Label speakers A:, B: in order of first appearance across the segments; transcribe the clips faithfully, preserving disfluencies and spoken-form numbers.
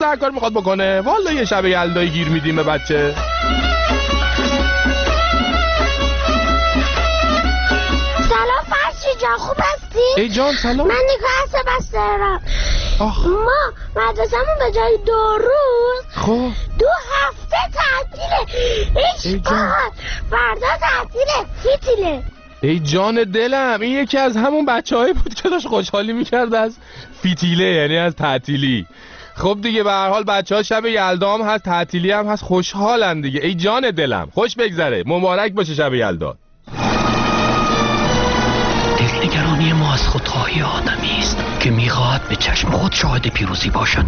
A: هر کار میخواد بکنه. والا یه شب یلدایی گیر میدیم به بچه.
B: سلام فرشی جان، خوب هستی؟
A: ای جان سلام.
B: من نگاه بسته دارم.
A: آخ.
B: ما مدرسمون به جای دو روز
A: خب
B: دو هفته تعطیله.
A: ای
B: هیچ
A: جان.
B: فردا تعطیله، فیتیله.
A: ای جان دلم، این یکی از همون بچه‌هایی بود که داشت خوشحالی میکرد از فیتیله، یعنی از تعطیلی. خب دیگه به هر حال بچه‌ها شب یلدا هم هست، تعطیلی هم هست، خوشحالن دیگه. ای جان دلم، خوش بگذره، مبارک باشه شب یلدا.
C: دلنگرانی ما از خودخواهی آدمی است که میخواهد به چشم خود شاهد پیروزی باشد.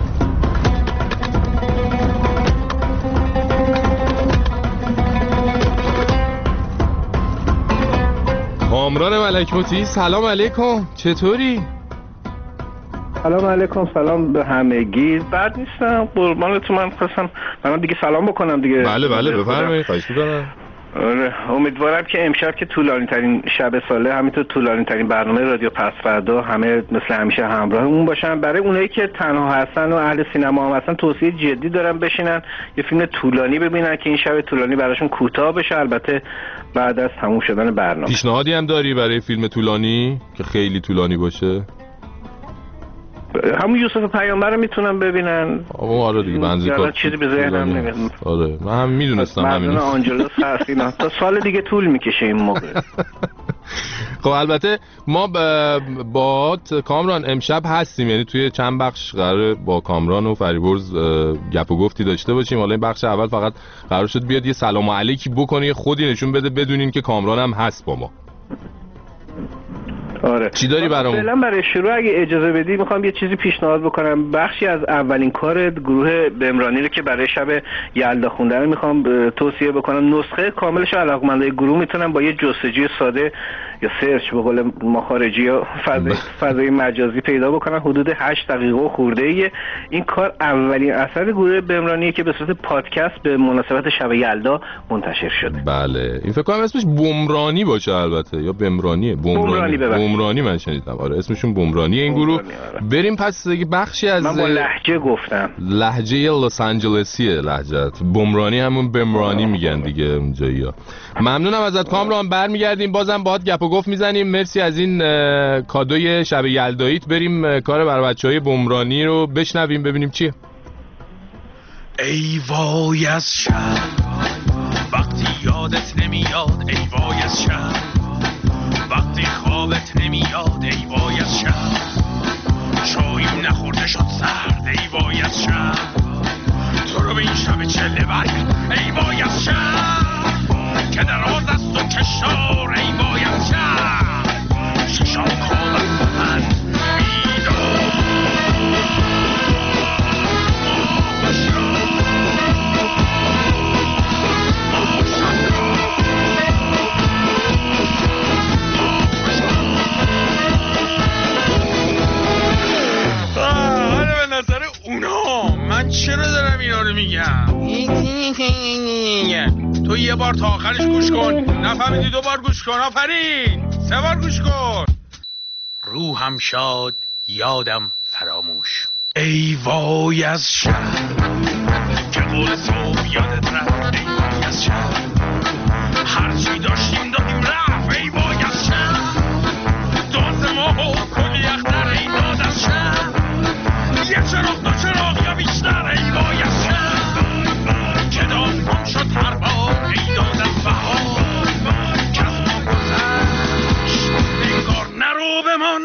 A: کامران ملکموتی، سلام علیکم، چطوری؟
D: سلام علیکم. سلام به همگی. بد نیستم قربانتون. من خواستم من دیگه سلام بکنم دیگه.
A: بله بله بفرمایید، خواهش می‌کنم.
D: آره امیدوارم که امشب که طولانی ترین شب ساله، همینطور طولانی ترین برنامه رادیو پس فردا همه مثل همیشه همراهمون باشن. برای اونایی که تنها هستن و اهل سینما هم هستن توصیه جدی دارم بشینن یه فیلم طولانی ببینن که این شب طولانی براشون کوتاه بشه، البته بعد از تموم شدن برنامه.
A: پیشنهادی هم داری برای فیلم طولانی که خیلی طولانی باشه؟
D: همون یوسف پیامبر رو میتونم ببینن.
A: آره دیگه بنزی کار
D: چیزی به ذهنم نمیاد.
A: آره من هم میدونستم همین.
D: مردان آنجلوس هست اینا تا سال دیگه طول میکشه این موقع.
A: خب البته ما با کامران امشب هستیم، یعنی توی چند بخش قراره با کامران و فریبرز گپ و گفتی داشته باشیم. حالا این بخش اول فقط قرار شد بیاد یه سلام علیکی بکنه، خودی نشون بده بدونین که کامران هم هست با ما.
D: آره.
A: چی داری برامون؟
D: فعلا برای شروع اگه اجازه بدی میخوام یه چیزی پیشنهاد بکنم. بخشی از اولین کار گروه بمرانی رو که برای شب یلدا خوندن میخوام توصیه بکنم. نسخه کاملش رو علاقمندای گروه میتونن با یه جستجوی ساده یا سرچ به قول ما خارجی‌ها فضای فضای مجازی پیدا بکنن. حدود هشت دقیقه و خورده‌ایه. این کار اولین اثر گروه بمرانیه که به صورت پادکست به مناسبت شب یلدا منتشر شده.
A: بله این فکر کنم اسمش بمرانی باشه، البته یا بمرانیه.
D: بمرانی
A: بمرانی من شنیدم. آره اسمشون بمرانیه این گروه. بریم پس دیگه بخشی از
D: من با لهجه گفتم.
A: لهجه لس آنجلسیه لهجت. بمرانی همون بمرانی میگن دیگه اونجایی‌ها. ممنونم ازت کامران، برمیگردیم بازم باهات گپ و گفت میزنیم. مرسی از این کادوی شب یلداییت. بریم کار برای بچهای بمرانی رو بشنویم ببینیم چیه.
E: ای وای از شب وقتی یادت نمیاد، ای وای از شب وقتی خوابت نمیاد، ای وای از شب چایم نخورده شد سرد، ای وای از شب تو رو به این شب چله برگرد، ای وای از شب که دراز است و کشار، ای وای از شب ششام خوابم من بیدار. من چرا دارم اینا رو میگم؟ تو یه بار تا آخرش گوش کن. نفهمیدی دو بار گوش کن. آفرین سه بار گوش کن. روحم شاد یادم فراموش، ای وای از شب که قول صبح یادت رفت، ای وای از شب هرچی داشتیم دادیم رفت، ای وای از شب داز ما و کلی اختر، ای داد از شب یه چراغ دو چراغ یا بیشتر، ای وای از شب که داستان شد هر بار، ای داد از بهار که از ما گذشت انگار نرو بمان.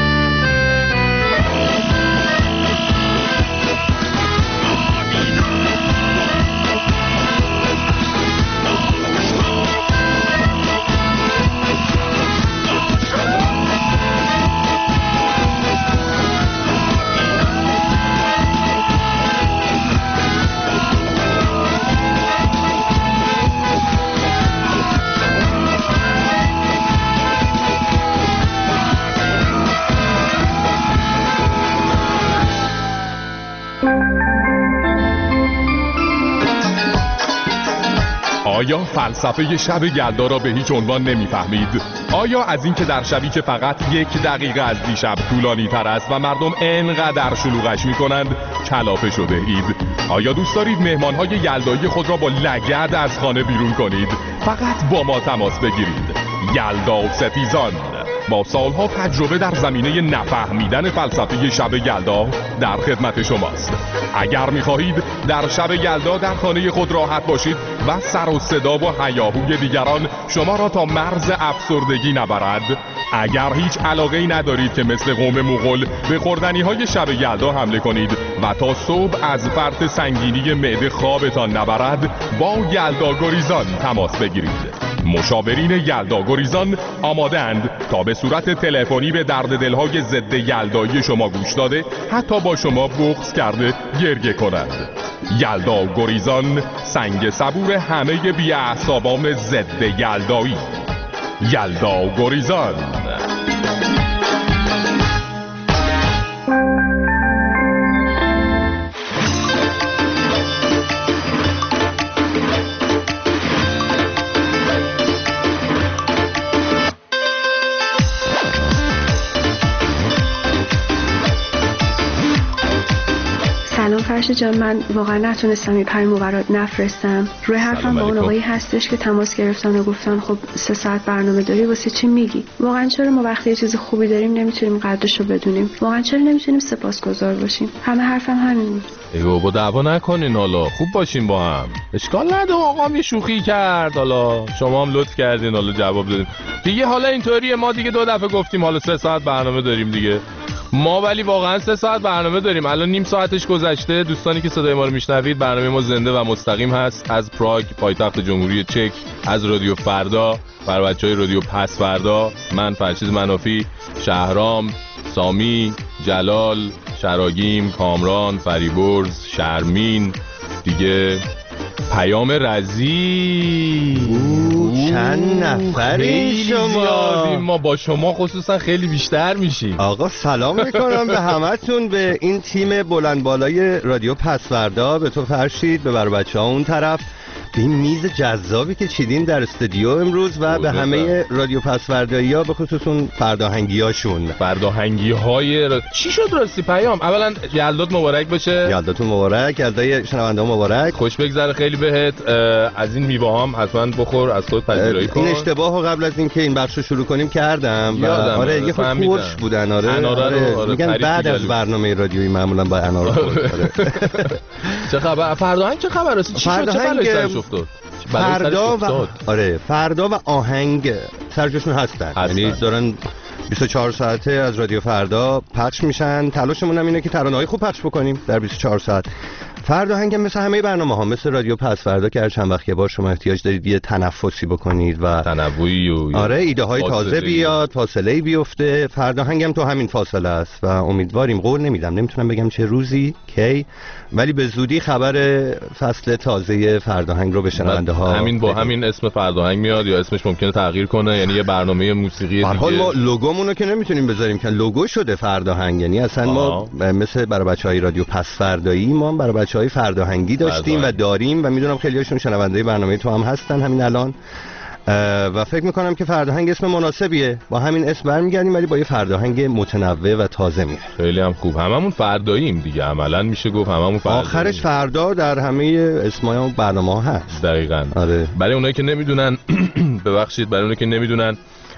A: آیا فلسفه شب یلدا را به هیچ عنوان نمیفهمید؟ آیا از اینکه در شبی که فقط یک دقیقه از دیشب طولانی تر است و مردم انقدر شلوغش میکنند کلافه شده اید؟ آیا دوست دارید مهمانهای یلدایی خود را با لگد از خانه بیرون کنید؟ فقط با ما تماس بگیرید. یلدا ستیزان با سالها تجربه در زمینه نفهمیدن فلسفه شب یلدا در خدمت شماست. اگر می‌خواهید در شب یلدا در خانه خود راحت باشید و سر و صدا و هیاهوی دیگران شما را تا مرز افسردگی نبرد، اگر هیچ علاقه‌ای ندارید که مثل قوم مغول به خوردنی‌های شب یلدا حمله کنید و تا صبح از فرط سنگینی معده خوابتان نبرد، با یلدا گریزان تماس بگیرید. مشاورین یلدا گریزان آماده‌اند تا به صورت تلفنی به درد دل‌های ضد یلدایی شما گوش داده، حتی با شما بغض کرده گریه کنند. یلدا گریزان، سنگ صبور همه بی‌اعصابان ضد یلدایی. یلدا گریزان.
F: سلام فرشته جان، من واقعا نتونستم این پیامو برات نفرستم. روی حرفم با اون آقایی هستش که تماس گرفتن و گفتن خب سه ساعت برنامه داری، واسه چی میگی؟ واقعا چرا ما وقتی یه چیز خوبی داریم نمیتونیم قدرشو بدونیم؟ واقعا چرا نمیتونیم سپاسگزار باشیم؟ همه حرفم همین بود.
A: ای بابا دعوا نکنین، حالا خوب باشیم با هم. اشکال نداره، آقام یه شوخی کرد، حالا شما هم لطف کردین، حالا جواب دادین دیگه. حالا اینطوریه، ما دیگه دو دفعه گفتیم حالا سه ساعت برنامه داریم دیگه. ما ولی واقعا سه ساعت برنامه داریم. الان نیم ساعتش گذشته. دوستانی که صدای ما رو میشنوید، برنامه ما زنده و مستقیم هست از پراگ، پایتخت جمهوری چک، از رادیو فردا، برای بچهای رادیو پس فردا. من فرشید منافی، شهرام، سامی، جلال، شراگیم، کامران، فریبرز، شرمین، دیگه پیام رزی.
G: چند نفری شما؟
A: ما با شما خصوصا خیلی بیشتر میشیم.
G: آقا سلام میکنم به همتون، به این تیم بلند بالای رادیو پسوردا، به تو فرشید، به بر بچه ها اون طرف، به این میز جذابی که چیدین در استودیو امروز و به همه رادیو پسوردایی ها، به خصوص اون فرداهنگی هاشون.
A: فرداهنگی های را... چی شد راستی پیام؟ اولا یلدات مبارک باشه.
G: یلداتون مبارک، یلدای شنونده ها مبارک،
A: خوش بگذره خیلی بهت. از این میوه هم حتما بخور، از خود پذیرایی کن.
G: این اشتباهو قبل از اینکه این بخشو شروع کنیم کردم و آره یه خود پرش بودن. آره, آره. آره. میگن بعد از برنامه رادیویی معمولا با انار آره.
A: چه خبر فرداهنگ؟ چه خبر راستی؟ چی شد؟ چه بلایی سرش افتاد؟
G: فردا و آره فردا و آهنگ سرجشون هستن، یعنی دارن بیست و چهار ساعته از رادیو فردا پخش میشن. تلاشمون هم اینه که ترانه‌های خوب پخش بکنیم در بیست و چهار ساعت. فرداهنگ مثل همه برنامه ها، مثل رادیو پس فردا که هر چند وقت یه بار شما احتیاج دارید یه تنفسی بکنید و
A: تنوعی و
G: آره ایده های تازه بیاد، فاصله بیفته. فرداهنگ هم تو همین فاصله است و امیدواریم، قول نمیدم، نمیتونم بگم چه روزی کی، ولی به زودی خبر فصل تازه فرداهنگ رو به شنونده ها
A: همین با همین اسم فرداهنگ میاد یا اسمش ممکنه تغییر کنه، یعنی یه برنامه موسیقی دیگه.
G: حال ما لوگومون رو که نمیتونیم بذاریم که لوگو شده فرداهنگ، یعنی اصلا ما مثل برای بچهای رادیو پس فردایی ما برای بچهای فرداهنگی داشتیم و داریم و میدونم خیلی هاشون شنونده برنامه تو هم هستن همین الان و فکر میکنم که فرداهنگ اسم مناسبیه. با همین اسم برمیگردیم ولی با یه فرداهنگ متنوع و تازه میره.
A: خیلی هم خوب. هممون فرداییم دیگه، عملاً میشه گفت هممون فرداییم.
G: آخرش فردا در همه اسمای اون برنامه ها هست.
A: دقیقاً.
G: آره.
A: برای اونایی که نمیدونن ببخشید، برای اونایی که نمیدونن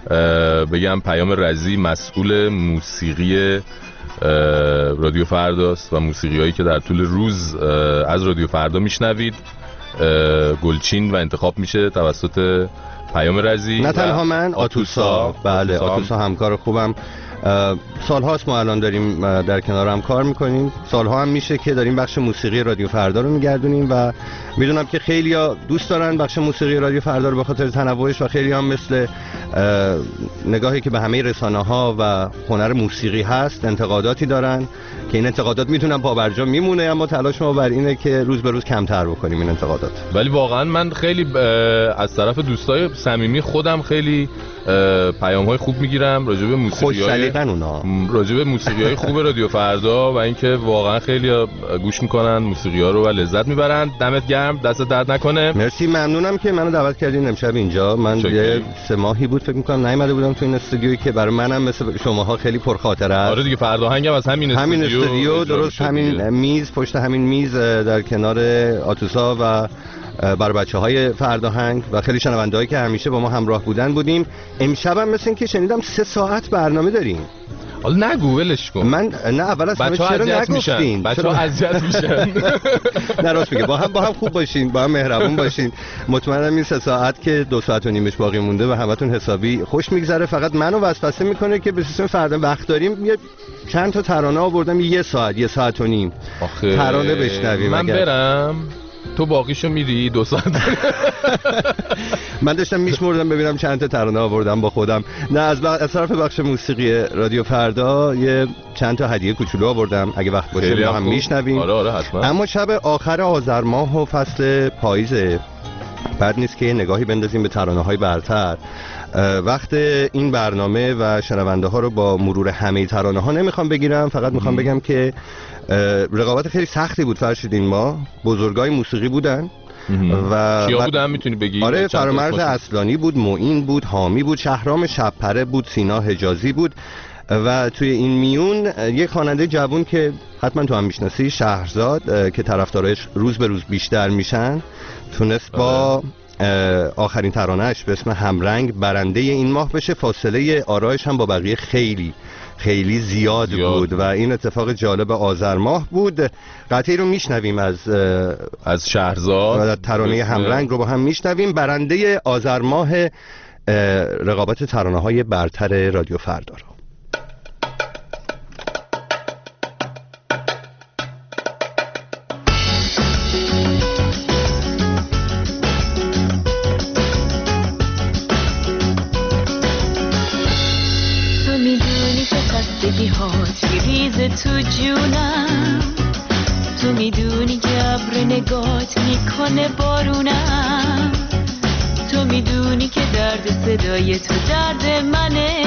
A: بگم پیام رزی مسئول موسیقی رادیو فرداست و موسیقی هایی که در طول روز از رادیو فردا میشنوید گلچین و انتخاب میشه توسط پیام رزی.
G: نه تنها من، آتوسا. بله آتوسا همکار خوبم، سالهاست ما الان داریم در کنار هم کار میکنیم. سالها هم میشه که داریم بخش موسیقی رادیو فردا رو میگردونیم و میدونم که خیلی ها دوست دارن بخش موسیقی رادیو فردا رو به خاطر تنوعش و خیلی هم مثل نگاهی که به همه رسانه ها و هنر موسیقی هست انتقاداتی دارن که این انتقادات میتونن پابرجا میمونه، اما تلاش ما بر اینه که روز به روز کمتر بکنیم این انتقادات.
A: ولی واقعا من خیلی از طرف دوستای صمیمی خودم خیلی پیام‌های خوب میگیرم راجع به موسیقی‌های راجع به موسیقی‌های خوب رادیو فردا و اینکه واقعا خیلی گوش میکنن موسیقی‌ها رو و لذت میبرن. دمت گرم، دست درد نکنه.
G: مرسی، ممنونم که منو دعوت کردین امشب اینجا. من یه سه ماهی بود بود فکر می‌کنم نیومده بودم تو این استودیویی که برای منم مثل شماها خیلی پرخاطره است.
A: آره دیگه فردا هنگم از همین استودیو
G: همین استودیو درست همین دیگه. میز پشت همین میز در کنار آتوسا و برای بچه‌های فرداهنگ و خیلی شنونده‌هایی که همیشه با ما همراه بودن بودیم. امشبم مثل این که شنیدم سه ساعت برنامه داریم.
A: حالا نگو ولش کن.
G: من نه اول از همه چرا نگفتین؟
A: بچه‌ها اذیت میشن.
G: نه راست میگه، با هم با هم خوب باشین، با هم مهربون باشین. مطمئنم این سه ساعت که دو ساعت و نیمش باقی مونده و همتون حسابی خوش میگذره. فقط منو وسوسه میکنه که به سیستم فردا وقت داریم یه چند تا ترانه آوردم یه ساعت یه ساعت و نیم
A: آخه
G: ترانه بشنویم.
A: من برم تو باقیشو میری دو ساعت.
G: من داشتم میشمردم ببینم چند تا ترانه آوردم با خودم. نه از, بق... از طرف بخش موسیقی رادیو فردا یه چند تا هدیه کوچولو آوردم، اگه وقت باشه با هم میشنویم.
A: آره آره حتما.
G: اما شب آخر آذر ماه و فصل پاییزه، بد نیست که نگاهی بندازیم به ترانه های برتر. وقت این برنامه و شنونده ها رو با مرور همه ترانه ها نمیخوام بگیرم، فقط میخوام بگم که رقابت خیلی سختی بود فرشیدین. ما بزرگای موسیقی بودن و
A: کیا بودن میتونی بگی؟
G: آره فرامرز اصلانی بود، معین بود، حامی بود، شهرام شبپره بود، سینا حجازی بود و توی این میون یک خواننده جوون که حتما تو هم میشناسی، شهرزاد، که طرفدارش روز به روز بیشتر میشن، تونست با آخرین ترانه‌اش به اسم همرنگ برنده این ماه بشه. فاصله آرایش هم با بقیه خیلی خیلی زیاد, زیاد بود و این اتفاق جالب آذر ماه بود. قطعی رو میشنویم از
A: از شهرزاد،
G: ترانه همرنگ رو با هم میشنویم. برنده آذر ماه رقابت ترانه های برتر رادیو فردا رو.
H: تو جونم، تو میدونی که ابر نگات میکنه بارونم، تو میدونی که درد صدای تو درد منه،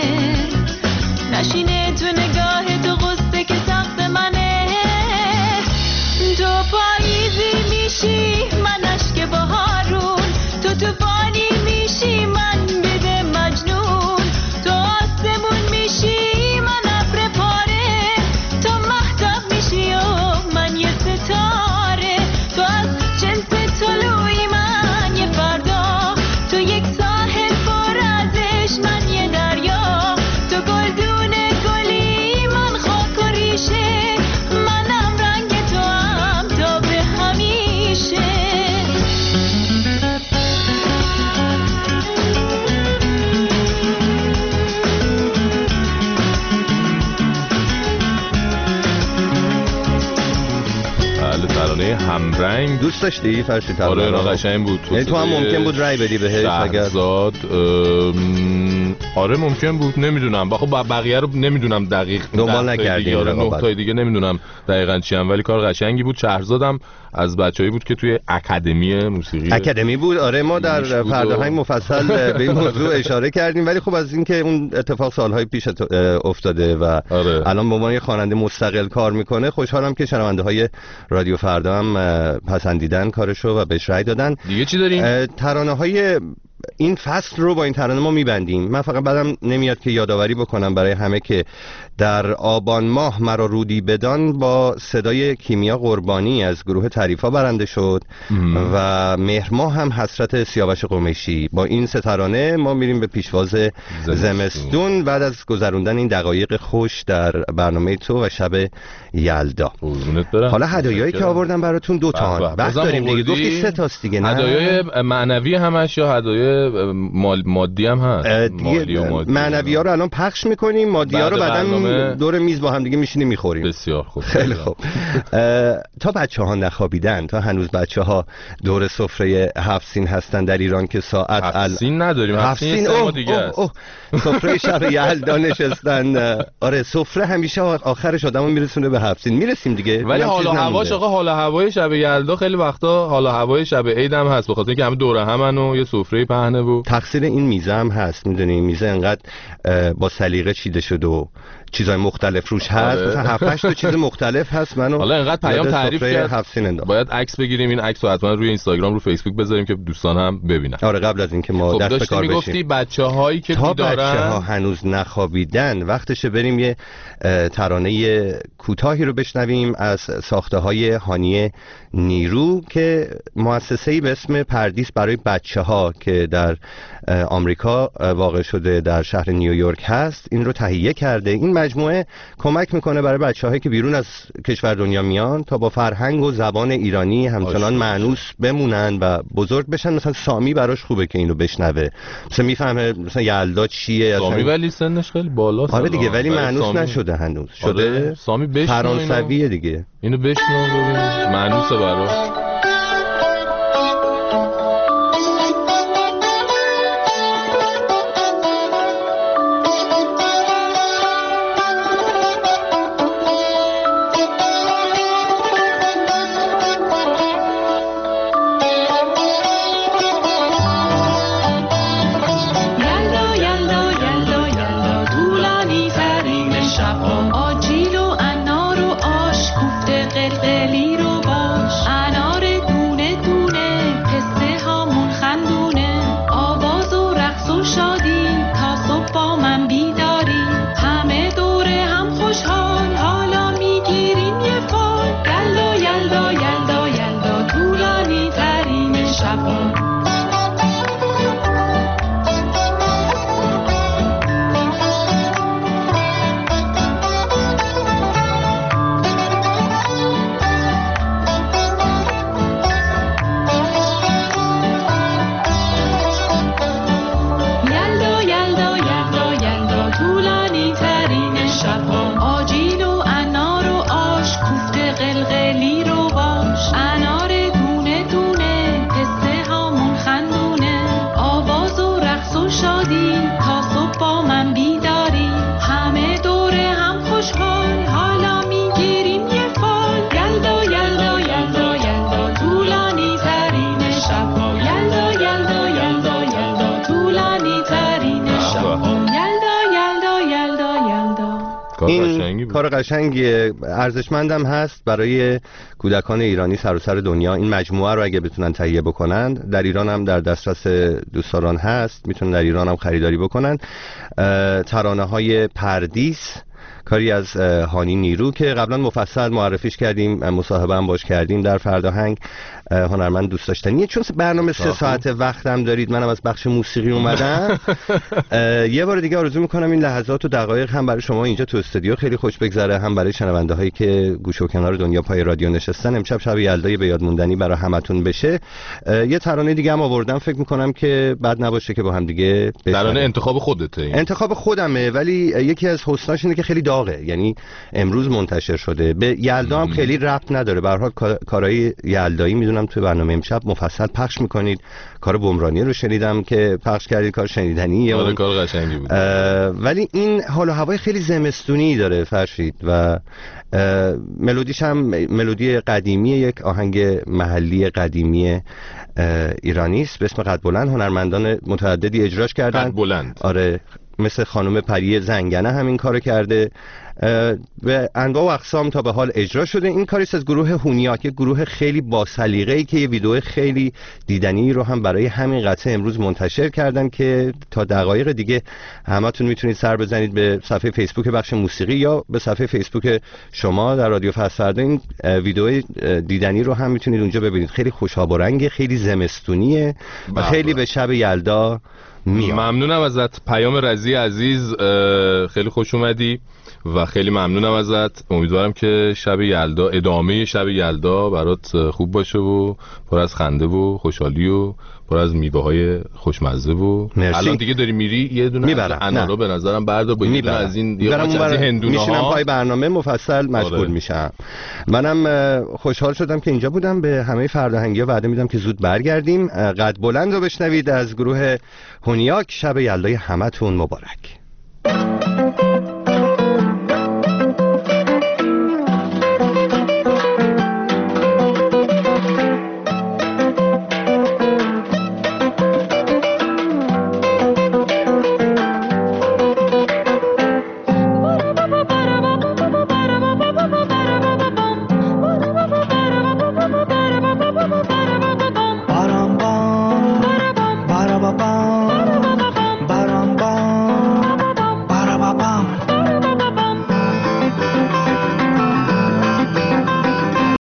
H: نشینه تو نگاه تو غصه که سقف منه، تو پاییزی میشی من اشک بهارون، تو توفانی میشی من بده مجنون، تو آسمون میشی
A: همرنگ.
G: دوست داشتی فرشید؟
A: آره قشنگ بود.
G: یعنی تو هم ممکن بود رای بدی بهش اگر
A: شهرزاد؟ آره ممکن بود، نمیدونم. خب بقیه رو نمیدونم دقیق
G: دنبال نکردیم.
A: آره نه تای دیگه نمیدونم دقیقاً چی هم، ولی کار قشنگی بود. شهرزادم از بچه‌ای بود که توی اکادمی موسیقی
G: اکادمی بود. آره ما در فرداهنگ مفصل به این موضوع اشاره کردیم، ولی خب از اینکه اون اتفاق سالهای پیش افتاده و
A: آره.
G: الان به عنوان یه خواننده مستقل کار میکنه، خوشحالم که شنونده‌های رادیو فردا هم پسندیدن کارشو و بهش رای دادن.
A: دیگه چی داریم؟
G: ترانه‌های این فصل رو با این ترانه ما میبندیم. من فقط بعدم نمیاد که یادآوری بکنم برای همه که در آبان ماه مرا رودی بدان با صدای کیمیا قربانی از گروه تعریفا برنده شد ام. و مهر ماه هم حسرت سیاوش قمیشی. با این سه ترانه ما میریم به پیشواز زمستون, زمستون بعد از گذروندن این دقایق خوش در برنامه تو و شب یلدا. حالا هدایایی که آوردم براتون دو تا وقت داریم دیگه، گفتی سه تاست دیگه. نه
A: هدایای معنوی همش یا هدایای مال مادی هم هست؟
G: مالی و مادی معنوی ها رو الان پخش میکنیم، مادی ها رو بعدن دور میز با هم دیگه میشینیم میخوریم.
A: بسیار خوب.
G: خیلی خوب. تا بچه ها نخوابیدن، تا هنوز بچه ها دور سفره هفت سین هستن در ایران که ساعت
A: هفت سین نداریم، هفت سین
G: اوه
A: دیگه است.
G: اوه اوه. سفره شب یلدا نشستن. آره سفره همیشه آخرش آدمو میرسونه به هفت سین. میرسیم دیگه،
A: ولی حالا هواش آقا، حالا هوای شب یلدا خیلی وقتا حالا هوای شب عید هم هست، بخاطر اینکه همه دوره همن و یه سفره پهنه و
G: تقصیر این میزه هم هست. میدونی میزه انقدر با سلیقه چیده شده و چیزای مختلف روش هست،
A: آره.
G: مثلا هفت هشت تا چیز مختلف هست. منو
A: حالا اینقدر پیام تعریف کرد
G: باید
A: عکس بگیریم، این عکس رو حتما روی اینستاگرام رو فیسبوک بذاریم که دوستان هم ببینن.
G: آره قبل از اینکه ما
A: خب
G: دست به کار بشیم.
A: میگفتی بچه‌هایی که
G: تا
A: بیدارن،
G: بچه‌ها هنوز نخوابیدن، وقتشه بریم یه ترانه کوتاهی رو بشنویم از ساخته‌های هانی نیرو که مؤسسه‌ای به اسم پردیس برای بچه‌ها که در آمریکا واقع شده در شهر نیویورک هست این رو تهیه کرده. این مجموعه کمک میکنه برای بچه‌هایی که بیرون از کشور دنیا میان تا با فرهنگ و زبان ایرانی همچنان مانوس بمونن و بزرگ بشن. مثلا سامی براش خوبه که اینو بشنوه، مثلا میفهمه مثلا یلدا چیه.
A: سامی ولی سنش خیلی بالاست.
G: آره دیگه ولی مانوس سامی... نشده هنوز. شده
A: آره. سامی بشنو
G: فرانسویه دیگه.
A: اینو بشنو ببین مانوسه براش.
G: این کار قشنگیه، ارزشمندم هست برای کودکان ایرانی سراسر دنیا. این مجموعه رو اگه بتونن تهیه بکنن، در ایران هم در دسترس دوستان هست، میتونن در ایران هم خریداری بکنن. ترانه های پردیس کاری از هانی نیرو که قبلا مفصل معرفیش کردیم، مصاحبه هم باش کردیم در فرداهنگ. هنرمند دوست داشتنیه. چون برنامه سه ساعت وقتم دارید، منم از بخش موسیقی اومدم. یه بار دیگه آرزو میکنم این لحظات و دقایق هم برای شما اینجا تو استودیو خیلی خوش بگذره، هم برای شنونده هایی که گوشه و کنار دنیا پای رادیو نشستن. امشب شب یلدای به یاد موندنی برای همتون بشه. یه ترانه دیگه هم آوردم، فکر میکنم که بد نباشه که با هم دیگه
A: ترانه انتخاب خودته. این
G: انتخاب خودمه، ولی یکی از حسناش اینه که خیلی داغه، یعنی امروز منتشر شده. به یلدا هم خیلی ربط نداره، به هر حال کارهای یلدایی میدونم تو برنامه امشب مفصل پخش میکنید. کار بمرانی رو شنیدم که پخش کردید، کار شنیدنیه.
A: آره کار قشنگی بود.
G: ولی این حال و هوای خیلی زمستونی داره فرشید و ملودیش هم ملودی قدیمی، یک آهنگ محلی قدیمی ایرانی است به اسم قد بلند. هنرمندان متعددی اجراش کردن.
A: قد بلند.
G: آره مثل خانم پری زنگنه همین کارو کرده. به انواع و اقسام تا به حال اجرا شده. این کاریست از گروه هونیاک، یک گروه خیلی با سلیقه‌ای که یه ویدیو خیلی دیدنی رو هم برای همین قطعه امروز منتشر کردن که تا دقایق دیگه همتون میتونید سر بزنید به صفحه فیسبوک بخش موسیقی یا به صفحه فیسبوک شما در رادیو فصل فردا. این ویدیو دیدنی رو هم میتونید اونجا ببینید. خیلی خوشاب و رنگه، خیلی زمستونیه و خیلی به شب یلدا میاد.
A: ممنونم ازت پیام رضی عزیز، خیلی خوش اومدی و خیلی ممنونم ازت. امیدوارم که شب یلدا، ادامه شب یلدا برات خوب باشه و پر از خنده و خوشحالی و پر از میوه های خوشمزه و
G: مرسی.
A: الان دیگه داری میری یه دونه انارو به نظرم بردار با یه دونه از این یا از این هندونه ها
G: میشینم پای برنامه مفصل مشغول آره. میشم. منم خوشحال شدم که اینجا بودم. به همه فرداهنگی ها وعده میدم که زود برگردیم. قد بلند رو بشنوید از گروه هونیاک. شب یلدای همتون مبارک.